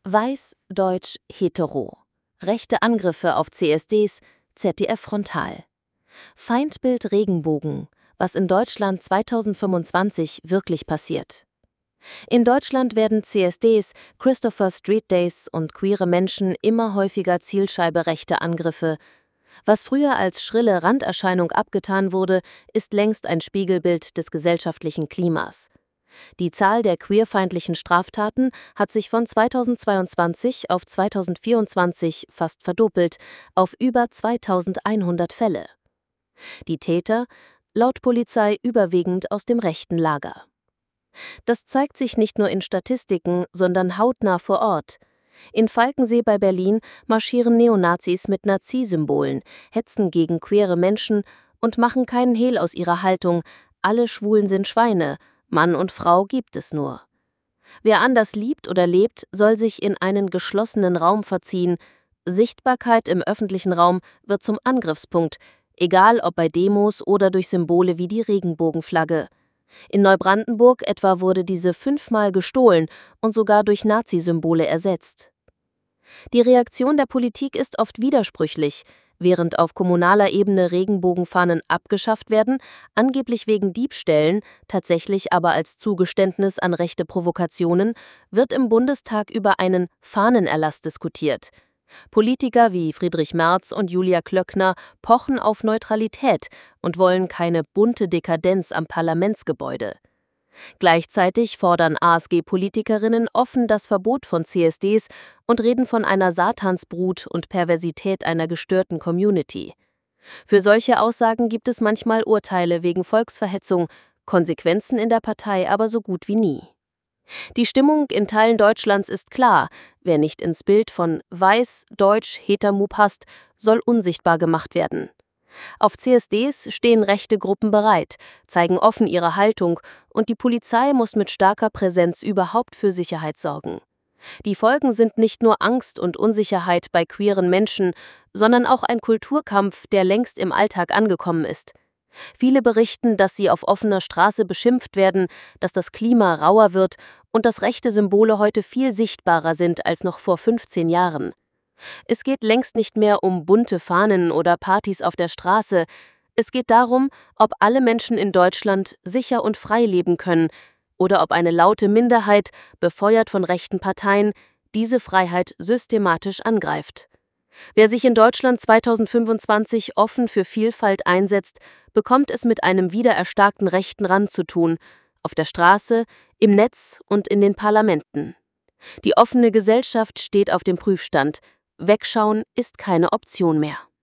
Weiß, deutsch, hetero. Rechte Angriffe auf CSDs, ZDF Frontal. Feindbild Regenbogen, was in Deutschland 2025 wirklich passiert. In Deutschland werden CSDs, Christopher Street Days und queere Menschen immer häufiger Zielscheibe rechter Angriffe. Was früher als schrille Randerscheinung abgetan wurde, ist längst ein Spiegelbild des gesellschaftlichen Klimas. Die Zahl der queerfeindlichen Straftaten hat sich von 2022 auf 2024 fast verdoppelt, auf über 2100 Fälle. Die Täter, laut Polizei überwiegend aus dem rechten Lager. Das zeigt sich nicht nur in Statistiken, sondern hautnah vor Ort. In Falkensee bei Berlin marschieren Neonazis mit Nazi-Symbolen, hetzen gegen queere Menschen und machen keinen Hehl aus ihrer Haltung: Alle Schwulen sind Schweine, Mann und Frau gibt es nur. Wer anders liebt oder lebt, soll sich in einen geschlossenen Raum verziehen. Sichtbarkeit im öffentlichen Raum wird zum Angriffspunkt, egal ob bei Demos oder durch Symbole wie die Regenbogenflagge. In Neubrandenburg etwa wurde diese 5-mal gestohlen und sogar durch Nazi-Symbole ersetzt. Die Reaktion der Politik ist oft widersprüchlich. Während auf kommunaler Ebene Regenbogenfahnen abgeschafft werden, angeblich wegen Diebstählen, tatsächlich aber als Zugeständnis an rechte Provokationen, wird im Bundestag über einen Fahnenerlass diskutiert. Politiker wie Friedrich Merz und Julia Klöckner pochen auf Neutralität und wollen keine bunte Dekadenz am Parlamentsgebäude. Gleichzeitig fordern ASG-Politikerinnen offen das Verbot von CSDs und reden von einer Satansbrut und Perversität einer gestörten Community. Für solche Aussagen gibt es manchmal Urteile wegen Volksverhetzung, Konsequenzen in der Partei aber so gut wie nie. Die Stimmung in Teilen Deutschlands ist klar: Wer nicht ins Bild von weiß, deutsch, hetero passt, soll unsichtbar gemacht werden. Auf CSDs stehen rechte Gruppen bereit, zeigen offen ihre Haltung und die Polizei muss mit starker Präsenz überhaupt für Sicherheit sorgen. Die Folgen sind nicht nur Angst und Unsicherheit bei queeren Menschen, sondern auch ein Kulturkampf, der längst im Alltag angekommen ist. Viele berichten, dass sie auf offener Straße beschimpft werden, dass das Klima rauer wird und dass rechte Symbole heute viel sichtbarer sind als noch vor 15 Jahren. Es geht längst nicht mehr um bunte Fahnen oder Partys auf der Straße. Es geht darum, ob alle Menschen in Deutschland sicher und frei leben können oder ob eine laute Minderheit, befeuert von rechten Parteien, diese Freiheit systematisch angreift. Wer sich in Deutschland 2025 offen für Vielfalt einsetzt, bekommt es mit einem wiedererstarkten rechten Rand zu tun, auf der Straße, im Netz und in den Parlamenten. Die offene Gesellschaft steht auf dem Prüfstand. Wegschauen ist keine Option mehr.